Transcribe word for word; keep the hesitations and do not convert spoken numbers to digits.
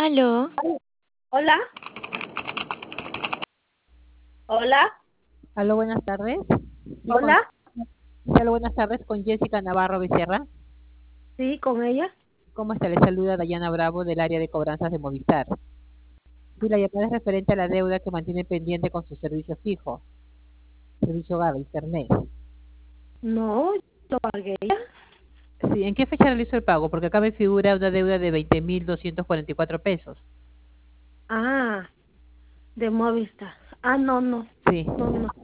Aló, Hola, hola, Aló, buenas tardes. Sí, con, hola, aló, buenas tardes con Jessica Navarro Becerra. sí, con ella. ¿Cómo está? Le saluda Dayana Bravo del área de cobranzas de Movistar. Sí, la llamada es referente a la deuda que mantiene pendiente con su servicio fijo, servicio hogar, internet. No, lo pagué ya. Sí, ¿en qué fecha realizó el pago? Porque acá me figura una deuda de veinte mil doscientos cuarenta y cuatro pesos. Ah, de Movistar. Ah, no, no, Sí. no, no.